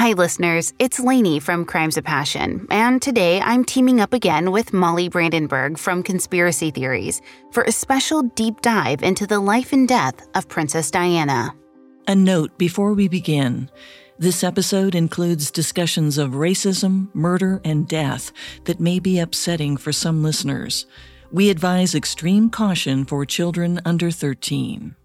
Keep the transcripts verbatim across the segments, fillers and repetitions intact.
Hi, listeners. It's Lainey from Crimes of Passion, and today I'm teaming up again with Molly Brandenburg from Conspiracy Theories for a special deep dive into the life and death of Princess Diana. A note before we begin. This episode includes discussions of racism, murder, and death that may be upsetting for some listeners. We advise extreme caution for children under thirteen.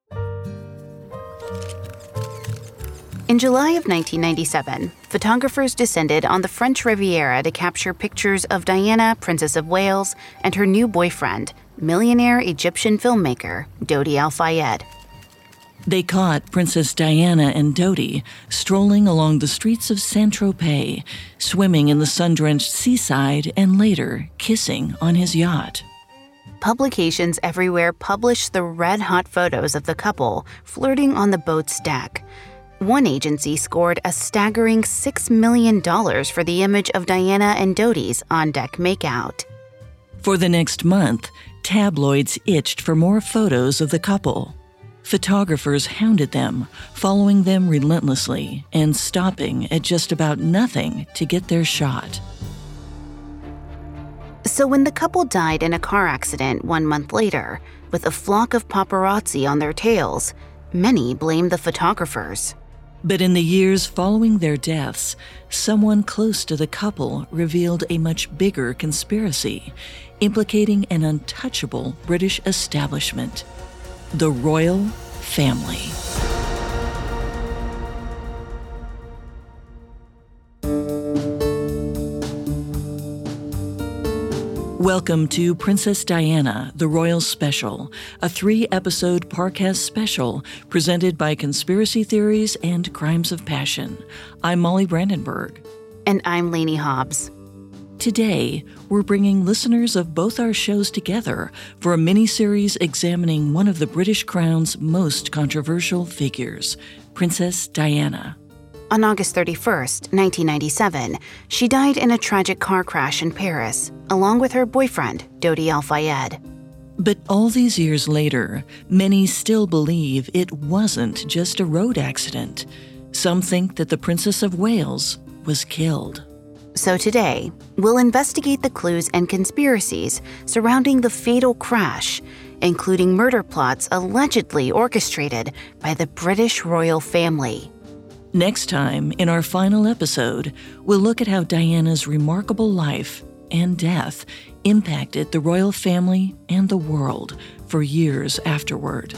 In July of nineteen ninety-seven, photographers descended on the French Riviera to capture pictures of Diana, Princess of Wales, and her new boyfriend, millionaire Egyptian filmmaker Dodi Al-Fayed. They caught Princess Diana and Dodi strolling along the streets of Saint-Tropez, swimming in the sun-drenched seaside, and later kissing on his yacht. Publications everywhere published the red-hot photos of the couple flirting on the boat's deck. One agency scored a staggering six million dollars for the image of Diana and Dodi's on-deck makeout. For the next month, tabloids itched for more photos of the couple. Photographers hounded them, following them relentlessly and stopping at just about nothing to get their shot. So when the couple died in a car accident one month later, with a flock of paparazzi on their tails, many blamed the photographers. But in the years following their deaths, someone close to the couple revealed a much bigger conspiracy, implicating an untouchable British establishment, the royal family. Welcome to Princess Diana, the Royal Special, a three-episode Parcast special presented by Conspiracy Theories and Crimes of Passion. I'm Molly Brandenburg. And I'm Lainey Hobbs. Today, we're bringing listeners of both our shows together for a mini-series examining one of the British Crown's most controversial figures, Princess Diana. On August thirty-first, nineteen ninety-seven, she died in a tragic car crash in Paris, along with her boyfriend, Dodi Al-Fayed. But all these years later, many still believe it wasn't just a road accident. Some think that the Princess of Wales was killed. So today, we'll investigate the clues and conspiracies surrounding the fatal crash, including murder plots allegedly orchestrated by the British royal family. Next time, in our final episode, we'll look at how Diana's remarkable life and death impacted the royal family and the world for years afterward.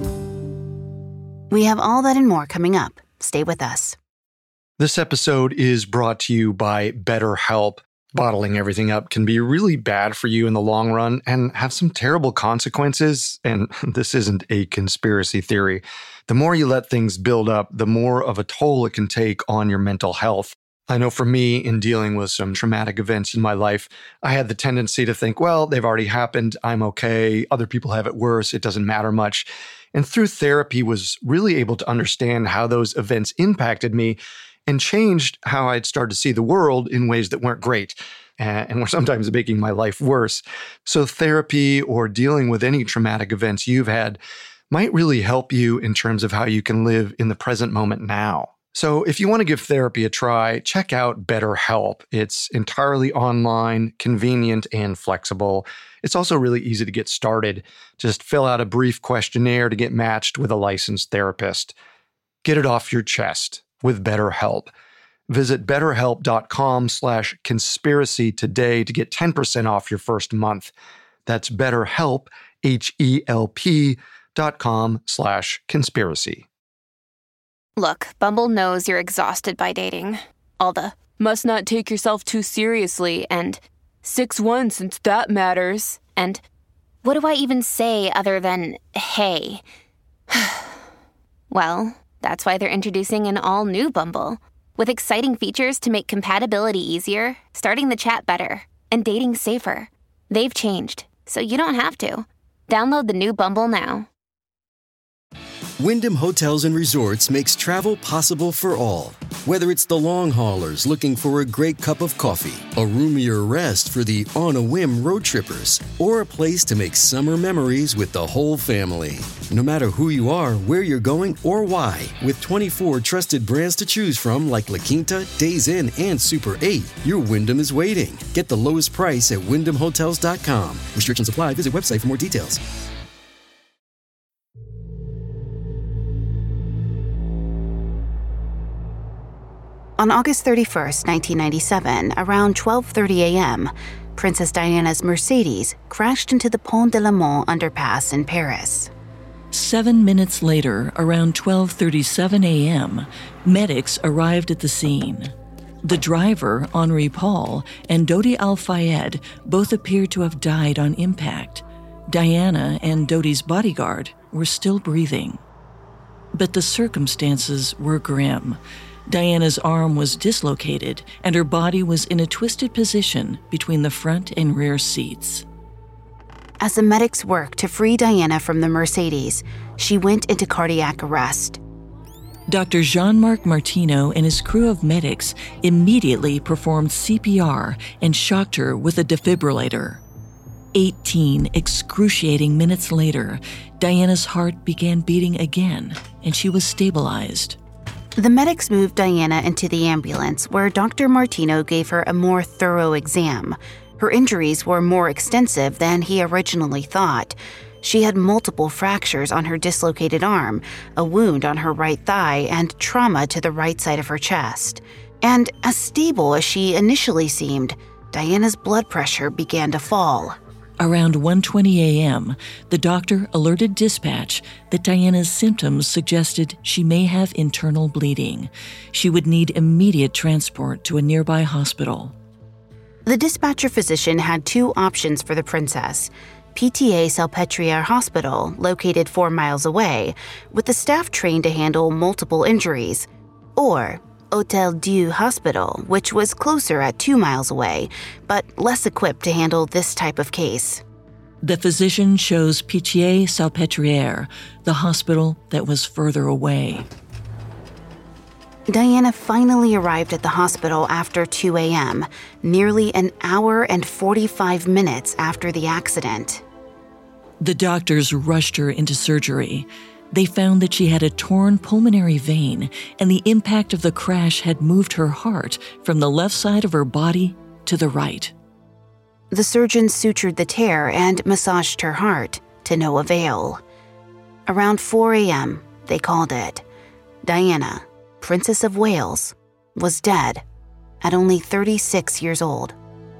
We have all that and more coming up. Stay with us. This episode is brought to you by BetterHelp. Bottling everything up can be really bad for you in the long run and have some terrible consequences, and this isn't a conspiracy theory. The more you let things build up, the more of a toll it can take on your mental health. I know for me, in dealing with some traumatic events in my life, I had the tendency to think, well, they've already happened, I'm okay, other people have it worse, it doesn't matter much. And through therapy was really able to understand how those events impacted me and changed how I'd started to see the world in ways that weren't great and were sometimes making my life worse. So therapy or dealing with any traumatic events you've had might really help you in terms of how you can live in the present moment now. So if you want to give therapy a try, check out BetterHelp. It's entirely online, convenient, and flexible. It's also really easy to get started. Just fill out a brief questionnaire to get matched with a licensed therapist. Get it off your chest with BetterHelp. Visit betterhelp.com slash conspiracy today to get ten percent off your first month. That's BetterHelp, H E L P dot com slash conspiracy. Look, Bumble knows you're exhausted by dating. All the must not take yourself too seriously and six one since that matters. And what do I even say other than hey? Well, that's why they're introducing an all-new Bumble with exciting features to make compatibility easier, starting the chat better, and dating safer. They've changed, so you don't have to. Download the new Bumble now. Wyndham Hotels and Resorts makes travel possible for all. Whether it's the long haulers looking for a great cup of coffee, a roomier rest for the on-a-whim road trippers, or a place to make summer memories with the whole family. No matter who you are, where you're going, or why, with twenty-four trusted brands to choose from like La Quinta, Days Inn, and Super eight, your Wyndham is waiting. Get the lowest price at wyndham hotels dot com. Restrictions apply. Visit website for more details. On August thirty-first, nineteen ninety-seven, around twelve thirty a.m., Princess Diana's Mercedes crashed into the Pont de la Mont underpass in Paris. Seven minutes later, around twelve thirty-seven a.m., medics arrived at the scene. The driver, Henri Paul, and Dodi Al-Fayed both appeared to have died on impact. Diana and Dodi's bodyguard were still breathing. But the circumstances were grim. Diana's arm was dislocated, and her body was in a twisted position between the front and rear seats. As the medics worked to free Diana from the Mercedes, she went into cardiac arrest. Doctor Jean-Marc Martino and his crew of medics immediately performed C P R and shocked her with a defibrillator. Eighteen excruciating minutes later, Diana's heart began beating again, and she was stabilized. The medics moved Diana into the ambulance, where Doctor Martino gave her a more thorough exam. Her injuries were more extensive than he originally thought. She had multiple fractures on her dislocated arm, a wound on her right thigh, and trauma to the right side of her chest. And as stable as she initially seemed, Diana's blood pressure began to fall. Around one twenty a.m., the doctor alerted dispatch that Diana's symptoms suggested she may have internal bleeding. She would need immediate transport to a nearby hospital. The dispatcher physician had two options for the princess: P T A Salpêtrière Hospital, located four miles away, with the staff trained to handle multiple injuries, or Hôtel Dieu Hospital, which was closer at two miles away, but less equipped to handle this type of case. The physician chose Pitié Salpêtrière, the hospital that was further away. Diana finally arrived at the hospital after two a.m., nearly an hour and forty-five minutes after the accident. The doctors rushed her into surgery. They found that she had a torn pulmonary vein, and the impact of the crash had moved her heart from the left side of her body to the right. The surgeons sutured the tear and massaged her heart, to no avail. Around four a.m., they called it. Diana, Princess of Wales, was dead at only thirty-six years old.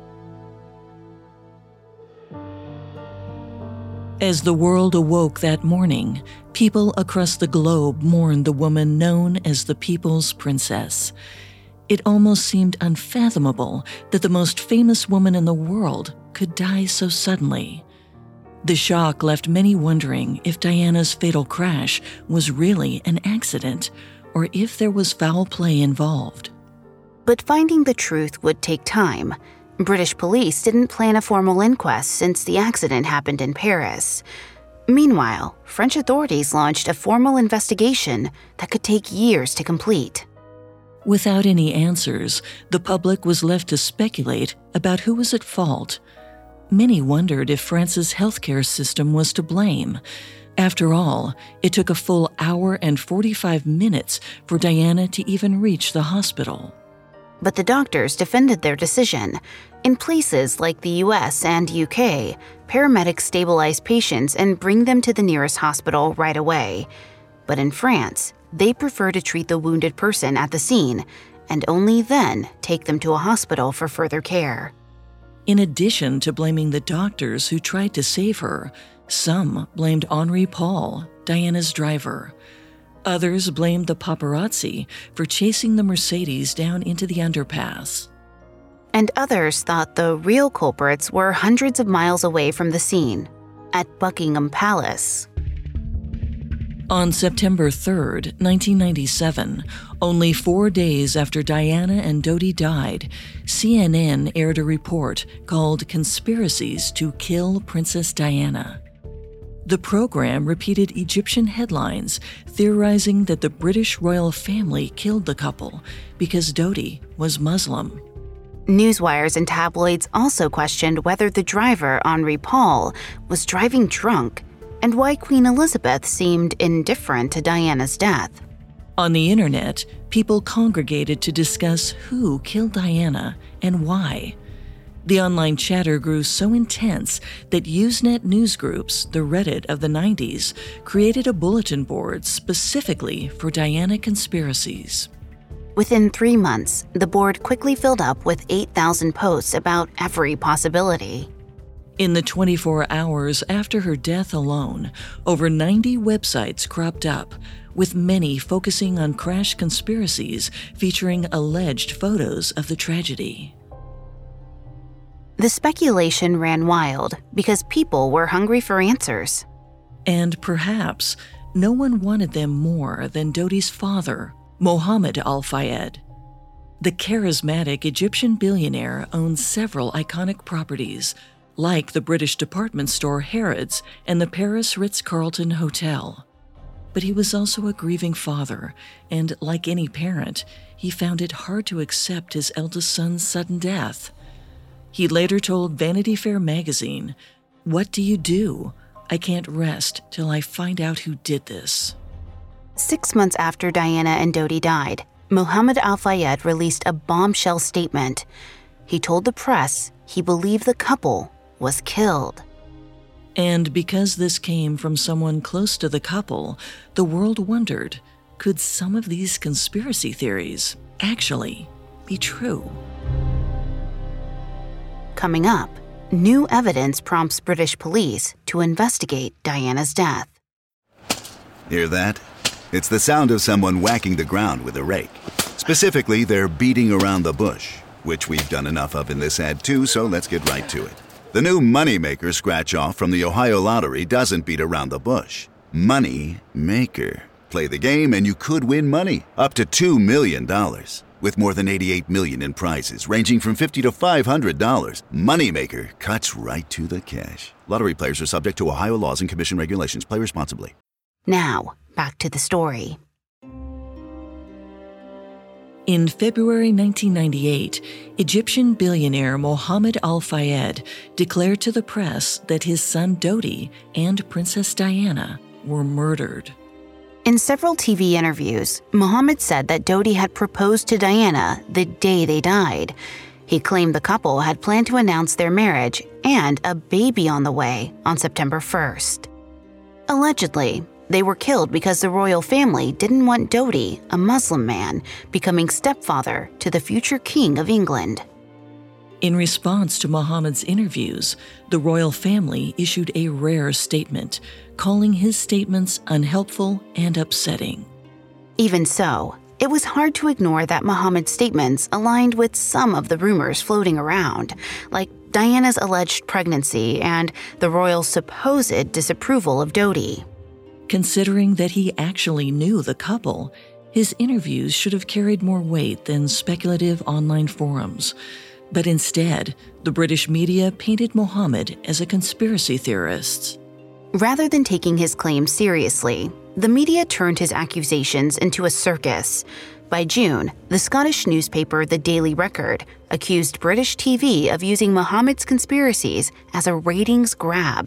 As the world awoke that morning, people across the globe mourned the woman known as the People's Princess. It almost seemed unfathomable that the most famous woman in the world could die so suddenly. The shock left many wondering if Diana's fatal crash was really an accident, or if there was foul play involved. But finding the truth would take time. British police didn't plan a formal inquest since the accident happened in Paris. Meanwhile, French authorities launched a formal investigation that could take years to complete. Without any answers, the public was left to speculate about who was at fault. Many wondered if France's healthcare system was to blame. After all, it took a full hour and forty-five minutes for Diana to even reach the hospital. But the doctors defended their decision. In places like the U S and U K, paramedics stabilize patients and bring them to the nearest hospital right away. But in France, they prefer to treat the wounded person at the scene and only then take them to a hospital for further care. In addition to blaming the doctors who tried to save her, some blamed Henri Paul, Diana's driver. Others blamed the paparazzi for chasing the Mercedes down into the underpass. And others thought the real culprits were hundreds of miles away from the scene, at Buckingham Palace. On September third, nineteen ninety-seven, only four days after Diana and Dodi died, C N N aired a report called Conspiracies to Kill Princess Diana. The program repeated Egyptian headlines theorizing that the British royal family killed the couple because Dodi was Muslim. Newswires and tabloids also questioned whether the driver, Henri Paul, was driving drunk and why Queen Elizabeth seemed indifferent to Diana's death. On the internet, people congregated to discuss who killed Diana and why. The online chatter grew so intense that Usenet newsgroups, the Reddit of the nineties, created a bulletin board specifically for Diana conspiracies. Within three months, the board quickly filled up with eight thousand posts about every possibility. In the twenty-four hours after her death alone, over ninety websites cropped up, with many focusing on crash conspiracies featuring alleged photos of the tragedy. The speculation ran wild because people were hungry for answers. And perhaps no one wanted them more than Dodi's father, Mohammed Al-Fayed. The charismatic Egyptian billionaire owned several iconic properties, like the British department store Harrods and the Paris Ritz-Carlton Hotel. But he was also a grieving father, and like any parent, he found it hard to accept his eldest son's sudden death. He later told Vanity Fair magazine, "What do you do? I can't rest till I find out who did this." Six months after Diana and Dodi died, Mohammed Al-Fayed released a bombshell statement. He told the press he believed the couple was killed. And because this came from someone close to the couple, the world wondered, could some of these conspiracy theories actually be true? Coming up, new evidence prompts British police to investigate Diana's death. Hear that? It's the sound of someone whacking the ground with a rake. Specifically, they're beating around the bush, which we've done enough of in this ad too, so let's get right to it. The new Moneymaker scratch-off from the Ohio Lottery doesn't beat around the bush. Moneymaker. Play the game and you could win money, up to two million dollars. With more than eighty-eight million dollars in prizes, ranging from fifty dollars to five hundred dollars, Moneymaker cuts right to the cash. Lottery players are subject to Ohio laws and commission regulations. Play responsibly. Now, back to the story. In February nineteen ninety-eight, Egyptian billionaire Mohammed Al-Fayed declared to the press that his son Dodi and Princess Diana were murdered. In several T V interviews, Mohammed said that Dodi had proposed to Diana the day they died. He claimed the couple had planned to announce their marriage and a baby on the way on September first. Allegedly, they were killed because the royal family didn't want Dodi, a Muslim man, becoming stepfather to the future king of England. In response to Mohammed's interviews, the royal family issued a rare statement, calling his statements unhelpful and upsetting. Even so, it was hard to ignore that Mohammed's statements aligned with some of the rumors floating around, like Diana's alleged pregnancy and the royal's supposed disapproval of Dodi. Considering that he actually knew the couple, his interviews should have carried more weight than speculative online forums. But instead, the British media painted Mohammed as a conspiracy theorist. Rather than taking his claims seriously, the media turned his accusations into a circus. By June, the Scottish newspaper The Daily Record accused British T V of using Mohammed's conspiracies as a ratings grab.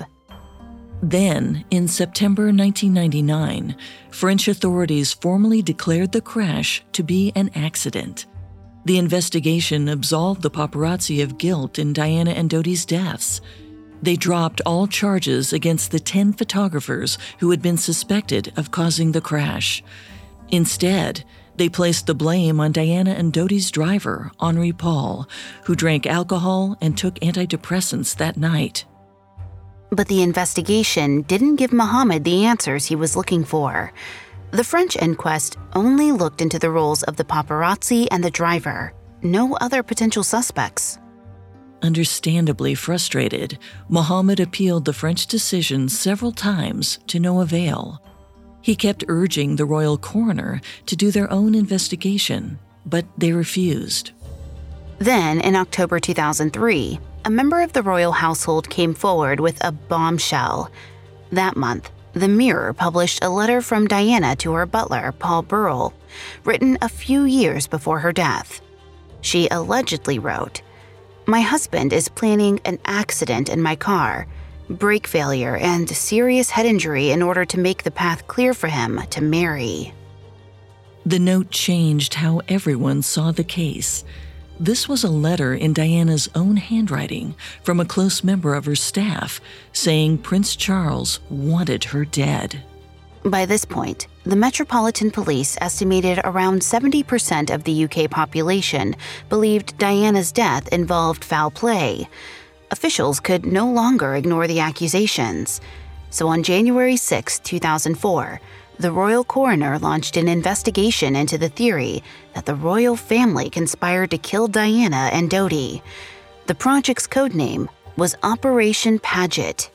Then, in September nineteen ninety-nine, French authorities formally declared the crash to be an accident. The investigation absolved the paparazzi of guilt in Diana and Dodi's deaths. They dropped all charges against the ten photographers who had been suspected of causing the crash. Instead, they placed the blame on Diana and Dodi's driver, Henri Paul, who drank alcohol and took antidepressants that night. But the investigation didn't give Mohammed the answers he was looking for. The French inquest only looked into the roles of the paparazzi and the driver, no other potential suspects. Understandably frustrated, Mohammed appealed the French decision several times to no avail. He kept urging the royal coroner to do their own investigation, but they refused. Then, in October two thousand three, a member of the royal household came forward with a bombshell. That month, The Mirror published a letter from Diana to her butler, Paul Burrell, written a few years before her death. She allegedly wrote, "My husband is planning an accident in my car, brake failure, and serious head injury in order to make the path clear for him to marry." The note changed how everyone saw the case. This was a letter in Diana's own handwriting from a close member of her staff saying Prince Charles wanted her dead. By this point, the Metropolitan Police estimated around seventy percent of the U K population believed Diana's death involved foul play. Officials could no longer ignore the accusations. So on January sixth, two thousand four, the royal coroner launched an investigation into the theory that the royal family conspired to kill Diana and Dodi. The project's codename was Operation Paget.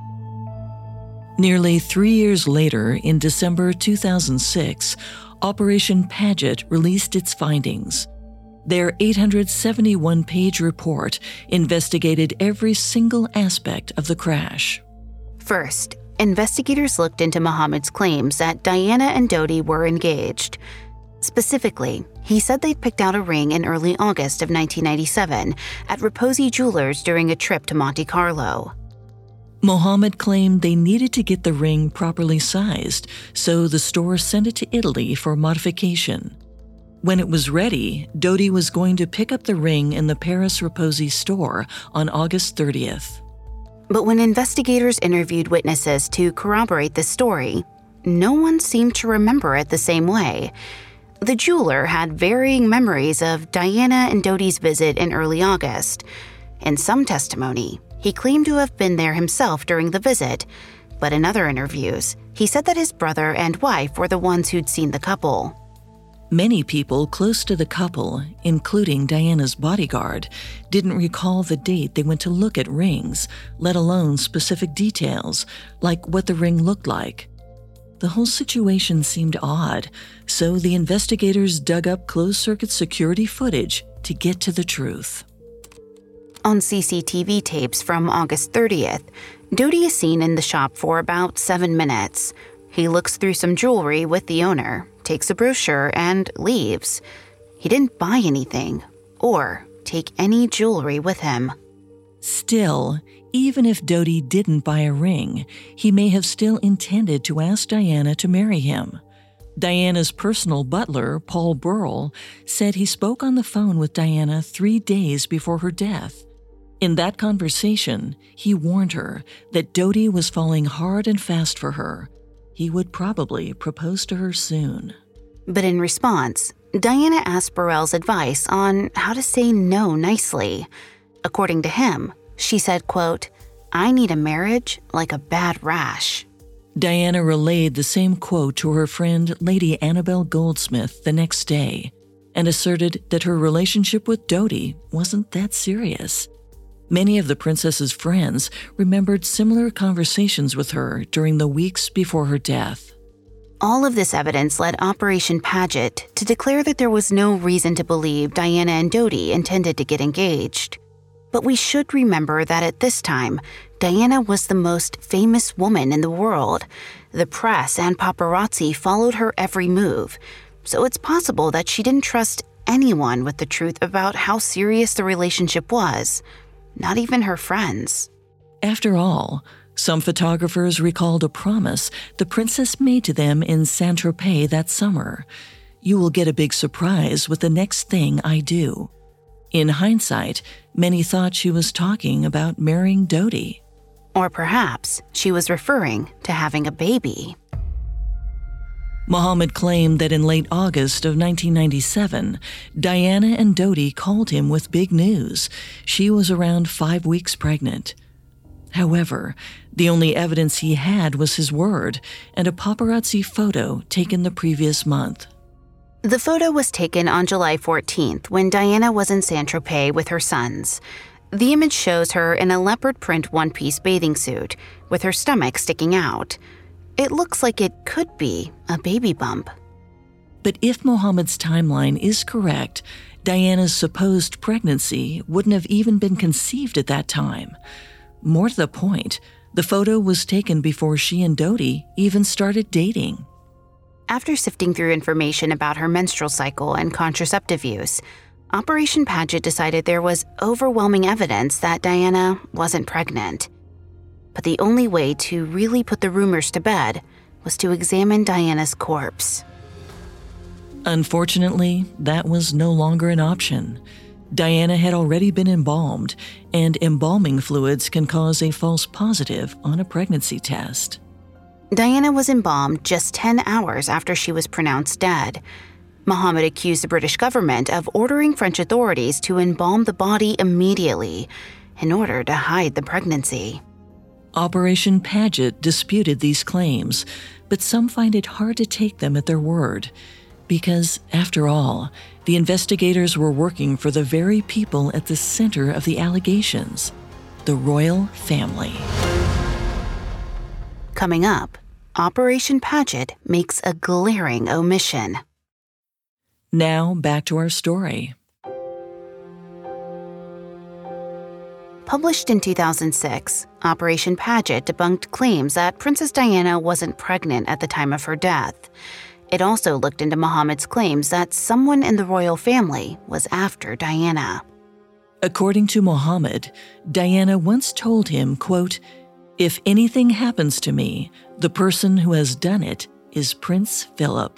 Nearly three years later, in December two thousand six, Operation Paget released its findings. Their eight hundred seventy-one page report investigated every single aspect of the crash. First, investigators looked into Mohammed's claims that Diana and Dodi were engaged. Specifically, he said they'd picked out a ring in early August of nineteen ninety-seven at Reposi Jewelers during a trip to Monte Carlo. Mohammed claimed they needed to get the ring properly sized, so the store sent it to Italy for modification. When it was ready, Dodi was going to pick up the ring in the Paris Reposi store on August thirtieth. But when investigators interviewed witnesses to corroborate the story, no one seemed to remember it the same way. The jeweler had varying memories of Diana and Dodi's visit in early August. In some testimony, he claimed to have been there himself during the visit, but in other interviews, he said that his brother and wife were the ones who'd seen the couple. Many people close to the couple, including Diana's bodyguard, didn't recall the date they went to look at rings, let alone specific details, like what the ring looked like. The whole situation seemed odd, so the investigators dug up closed-circuit security footage to get to the truth. On C C T V tapes from August thirtieth, Dodi is seen in the shop for about seven minutes. He looks through some jewelry with the owner, takes a brochure, and leaves. He didn't buy anything or take any jewelry with him. Still, even if Dodi didn't buy a ring, he may have still intended to ask Diana to marry him. Diana's personal butler, Paul Burrell, said he spoke on the phone with Diana three days before her death. In that conversation, he warned her that Dodi was falling hard and fast for her. He would probably propose to her soon. But in response, Diana asked Burrell's advice on how to say no nicely. According to him, she said, quote, "I need a marriage like a bad rash." Diana relayed the same quote to her friend Lady Annabel Goldsmith the next day and asserted that her relationship with Dodi wasn't that serious. Many of the princess's friends remembered similar conversations with her during the weeks before her death. All of this evidence led Operation Paget to declare that there was no reason to believe Diana and Dodi intended to get engaged. But we should remember that at this time, Diana was the most famous woman in the world. The press and paparazzi followed her every move, so it's possible that she didn't trust anyone with the truth about how serious the relationship was. Not even her friends. After all, some photographers recalled a promise the princess made to them in Saint-Tropez that summer. "You will get a big surprise with the next thing I do." In hindsight, many thought she was talking about marrying Dodi. Or perhaps she was referring to having a baby. Mohammed claimed that in late August of nineteen ninety-seven, Diana and Dodi called him with big news. She was around five weeks pregnant. However, the only evidence he had was his word and a paparazzi photo taken the previous month. The photo was taken on July fourteenth when Diana was in Saint-Tropez with her sons. The image shows her in a leopard print one-piece bathing suit with her stomach sticking out. It looks like it could be a baby bump. But if Mohammed's timeline is correct, Diana's supposed pregnancy wouldn't have even been conceived at that time. More to the point, The photo was taken before she and Dodi even started dating. After sifting through information about her menstrual cycle and contraceptive use, Operation Paget decided there was overwhelming evidence that Diana wasn't pregnant. But the only way to really put the rumors to bed was to examine Diana's corpse. Unfortunately, that was no longer an option. Diana had already been embalmed, and embalming fluids can cause a false positive on a pregnancy test. Diana was embalmed just ten hours after she was pronounced dead. Mohammed accused the British government of ordering French authorities to embalm the body immediately in order to hide the pregnancy. Operation Paget disputed these claims, but some find it hard to take them at their word. Because, after all, the investigators were working for the very people at the center of the allegations, the royal family. Coming up, Operation Paget makes a glaring omission. Now, back to our story. Published in two thousand six, Operation Paget debunked claims that Princess Diana wasn't pregnant at the time of her death. It also looked into Mohammed's claims that someone in the royal family was after Diana. According to Mohammed, Diana once told him, quote, "If anything happens to me, the person who has done it is Prince Philip."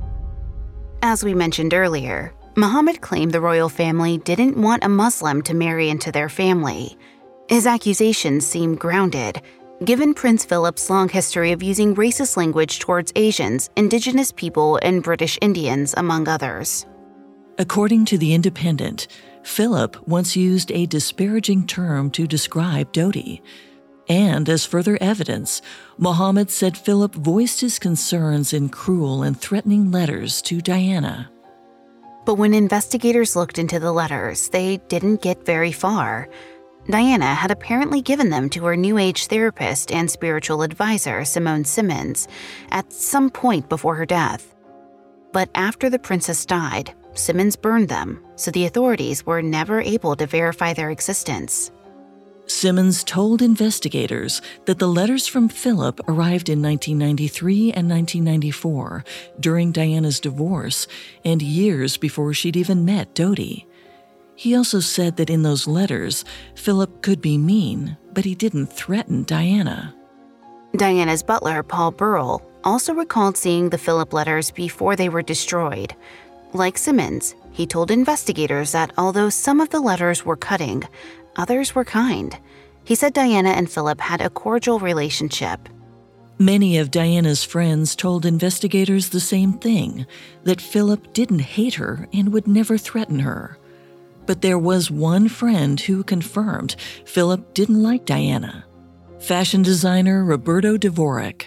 As we mentioned earlier, Mohammed claimed the royal family didn't want a Muslim to marry into their family. His accusations seem grounded, given Prince Philip's long history of using racist language towards Asians, indigenous people, and British Indians, among others. According to The Independent, Philip once used a disparaging term to describe Dodi. And as further evidence, Mohammed said Philip voiced his concerns in cruel and threatening letters to Diana. But when investigators looked into the letters, they didn't get very far. Diana had apparently given them to her New Age therapist and spiritual advisor, Simone Simmons, at some point before her death. But after the princess died, Simmons burned them, so the authorities were never able to verify their existence. Simmons told investigators that the letters from Philip arrived in nineteen ninety-three and nineteen ninety-four, during Diana's divorce, and years before she'd even met Dodi. He also said that in those letters, Philip could be mean, but he didn't threaten Diana. Diana's butler, Paul Burrell, also recalled seeing the Philip letters before they were destroyed. Like Simmons, he told investigators that although some of the letters were cutting, others were kind. He said Diana and Philip had a cordial relationship. Many of Diana's friends told investigators the same thing, that Philip didn't hate her and would never threaten her. But there was one friend who confirmed Philip didn't like Diana: fashion designer Roberto Dvorak.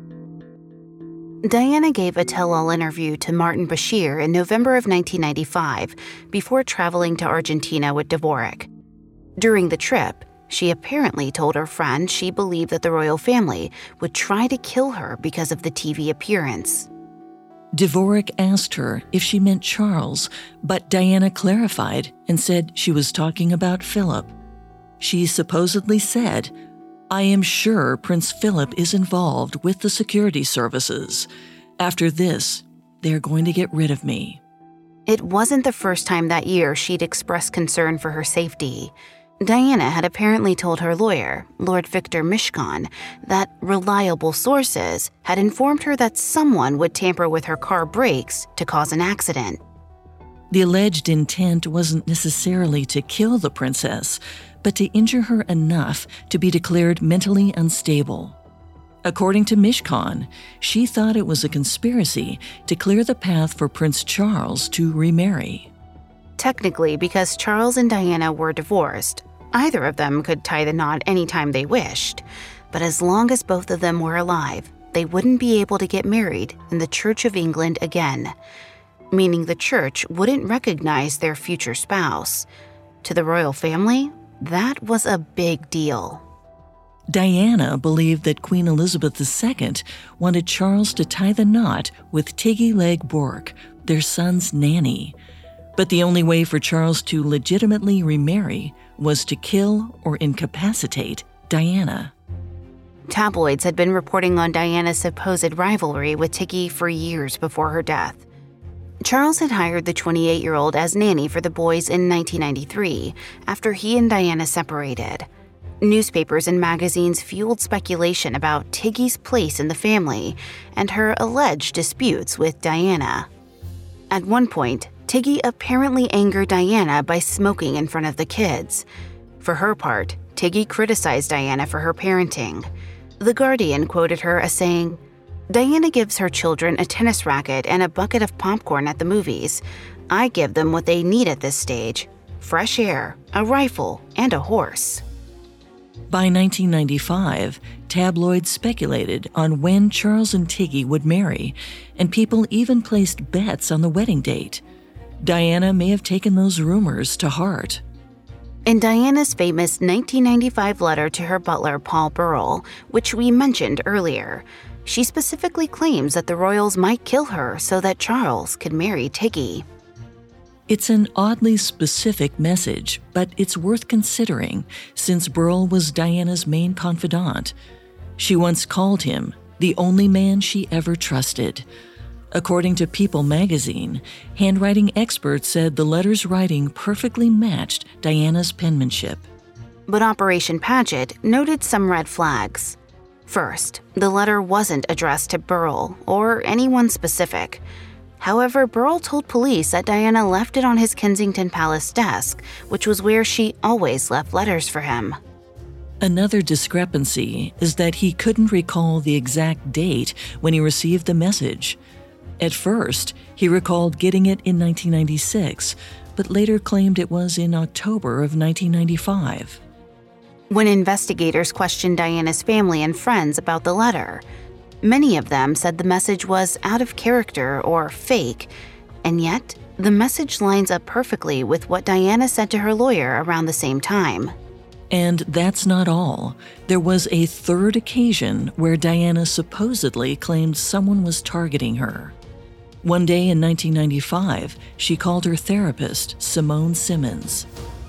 Diana gave a tell-all interview to Martin Bashir in November of nineteen ninety-five before traveling to Argentina with Dvorak. During the trip, she apparently told her friend she believed that the royal family would try to kill her because of the T V appearance. Dvorak asked her if she meant Charles, but Diana clarified and said she was talking about Philip. She supposedly said, "I am sure Prince Philip is involved with the security services. After this, they're going to get rid of me." It wasn't the first time that year she'd expressed concern for her safety. Diana had apparently told her lawyer, Lord Victor Mishcon, that reliable sources had informed her that someone would tamper with her car brakes to cause an accident. The alleged intent wasn't necessarily to kill the princess, but to injure her enough to be declared mentally unstable. According to Mishcon, she thought it was a conspiracy to clear the path for Prince Charles to remarry. Technically, because Charles and Diana were divorced, either of them could tie the knot anytime they wished. But as long as both of them were alive, they wouldn't be able to get married in the Church of England again, meaning the church wouldn't recognize their future spouse. To the royal family, that was a big deal. Diana believed that Queen Elizabeth the Second wanted Charles to tie the knot with Tiggy Leg Bourke, their son's nanny. But the only way for Charles to legitimately remarry was to kill or incapacitate Diana. Tabloids had been reporting on Diana's supposed rivalry with Tiggy for years before her death. Charles had hired the twenty-eight-year-old as nanny for the boys in nineteen ninety-three, after he and Diana separated. Newspapers and magazines fueled speculation about Tiggy's place in the family and her alleged disputes with Diana. At one point, Tiggy apparently angered Diana by smoking in front of the kids. For her part, Tiggy criticized Diana for her parenting. The Guardian quoted her as saying, "Diana gives her children a tennis racket and a bucket of popcorn at the movies. I give them what they need at this stage: fresh air, a rifle, and a horse." By nineteen ninety-five, tabloids speculated on when Charles and Tiggy would marry, and people even placed bets on the wedding date. Diana may have taken those rumors to heart. In Diana's famous nineteen ninety-five letter to her butler, Paul Burrell, which we mentioned earlier, she specifically claims that the royals might kill her so that Charles could marry Tiggy. It's an oddly specific message, but it's worth considering since Burrell was Diana's main confidant. She once called him the only man she ever trusted. According to People magazine, handwriting experts said the letter's writing perfectly matched Diana's penmanship. But Operation Paget noted some red flags. First, the letter wasn't addressed to Burrell or anyone specific. However, Burrell told police that Diana left it on his Kensington Palace desk, which was where she always left letters for him. Another discrepancy is that he couldn't recall the exact date when he received the message. At first, he recalled getting it in nineteen ninety-six, but later claimed it was in October of nineteen ninety-five. When investigators questioned Diana's family and friends about the letter, many of them said the message was out of character or fake, and yet the message lines up perfectly with what Diana said to her lawyer around the same time. And that's not all. There was a third occasion where Diana supposedly claimed someone was targeting her. One day in nineteen ninety-five, she called her therapist, Simone Simmons.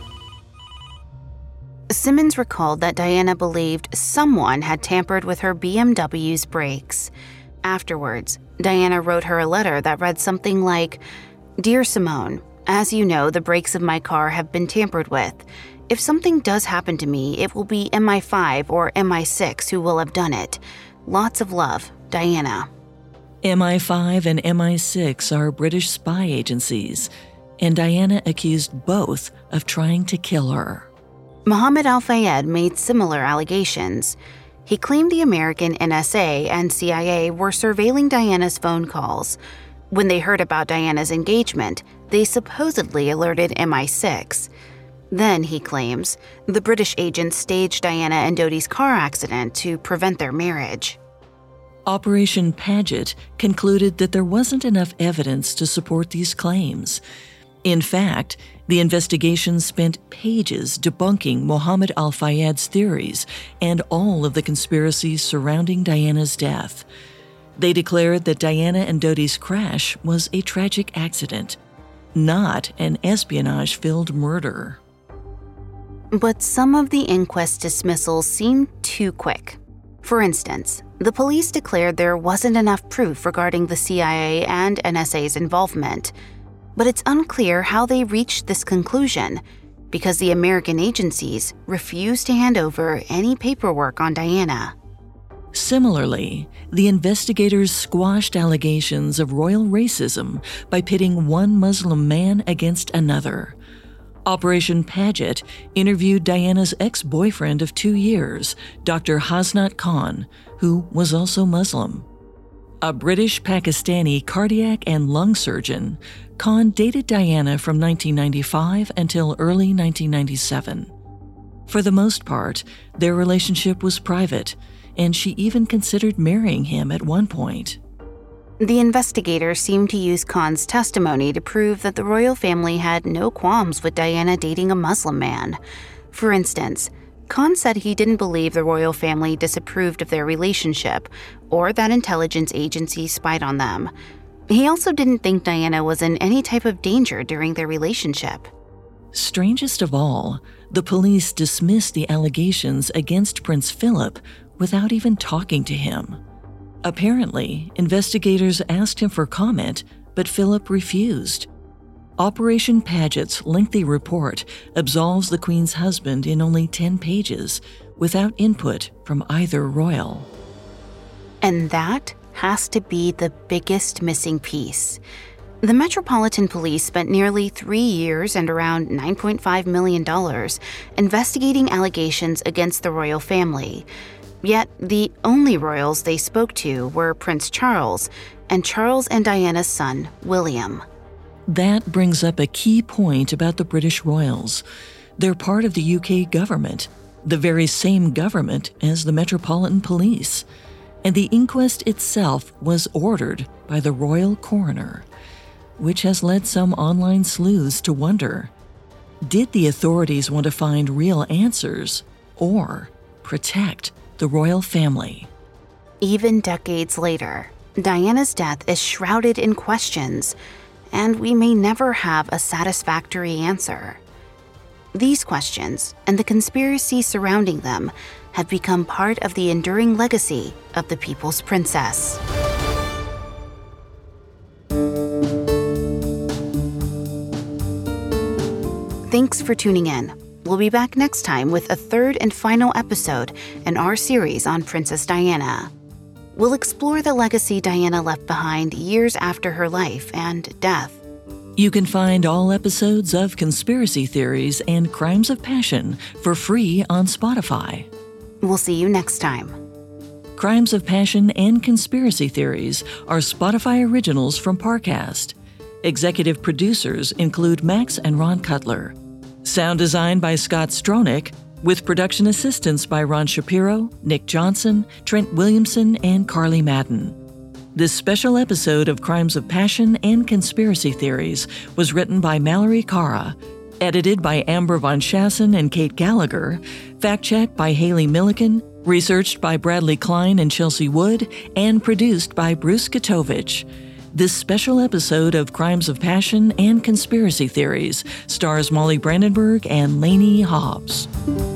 Simmons recalled that Diana believed someone had tampered with her B M W's brakes. Afterwards, Diana wrote her a letter that read something like, "Dear Simone, as you know, the brakes of my car have been tampered with. If something does happen to me, it will be M I five or M I six who will have done it. Lots of love, Diana." M I five and M I six are British spy agencies, and Diana accused both of trying to kill her. Mohammed Al-Fayed made similar allegations. He claimed the American N S A and C I A were surveilling Diana's phone calls. When they heard about Diana's engagement, they supposedly alerted M I six. Then, he claims, the British agents staged Diana and Dodi's car accident to prevent their marriage. Operation Paget concluded that there wasn't enough evidence to support these claims. In fact, the investigation spent pages debunking Mohammed Al-Fayed's theories and all of the conspiracies surrounding Diana's death. They declared that Diana and Dodi's crash was a tragic accident, not an espionage-filled murder. But some of the inquest dismissals seemed too quick. For instance, the police declared there wasn't enough proof regarding the C I A and N S A's involvement. But it's unclear how they reached this conclusion, because the American agencies refused to hand over any paperwork on Diana. Similarly, the investigators squashed allegations of royal racism by pitting one Muslim man against another. Operation Paget interviewed Diana's ex-boyfriend of two years, Doctor Hasnat Khan, who was also Muslim. A British-Pakistani cardiac and lung surgeon, Khan dated Diana from nineteen ninety-five until early nineteen ninety-seven. For the most part, their relationship was private, and she even considered marrying him at one point. The investigators seemed to use Khan's testimony to prove that the royal family had no qualms with Diana dating a Muslim man. For instance, Khan said he didn't believe the royal family disapproved of their relationship or that intelligence agencies spied on them. He also didn't think Diana was in any type of danger during their relationship. Strangest of all, the police dismissed the allegations against Prince Philip without even talking to him. Apparently, investigators asked him for comment, but Philip refused. Operation Paget's lengthy report absolves the Queen's husband in only ten pages, without input from either royal. And that has to be the biggest missing piece. The Metropolitan Police spent nearly three years and around nine point five million dollars investigating allegations against the royal family. Yet the only royals they spoke to were Prince Charles and Charles and Diana's son, William. That brings up a key point about the British royals. They're part of the U K government, the very same government as the Metropolitan Police. And the inquest itself was ordered by the royal coroner, which has led some online sleuths to wonder, did the authorities want to find real answers or protect the royal family? Even decades later, Diana's death is shrouded in questions, and we may never have a satisfactory answer. These questions and the conspiracy surrounding them have become part of the enduring legacy of the People's Princess. Thanks for tuning in. We'll be back next time with a third and final episode in our series on Princess Diana. We'll explore the legacy Diana left behind years after her life and death. You can find all episodes of Conspiracy Theories and Crimes of Passion for free on Spotify. We'll see you next time. Crimes of Passion and Conspiracy Theories are Spotify originals from Parcast. Executive producers include Max and Ron Cutler. Sound design by Scott Stronach, with production assistance by Ron Shapiro, Nick Johnson, Trent Williamson, and Carly Madden. This special episode of Crimes of Passion and Conspiracy Theories was written by Mallory Cara, edited by Amber Von Schassen and Kate Gallagher, fact-checked by Haley Milliken, researched by Bradley Klein and Chelsea Wood, and produced by Bruce Katovich. This special episode of Crimes of Passion and Conspiracy Theories stars Molly Brandenburg and Lainey Hobbs.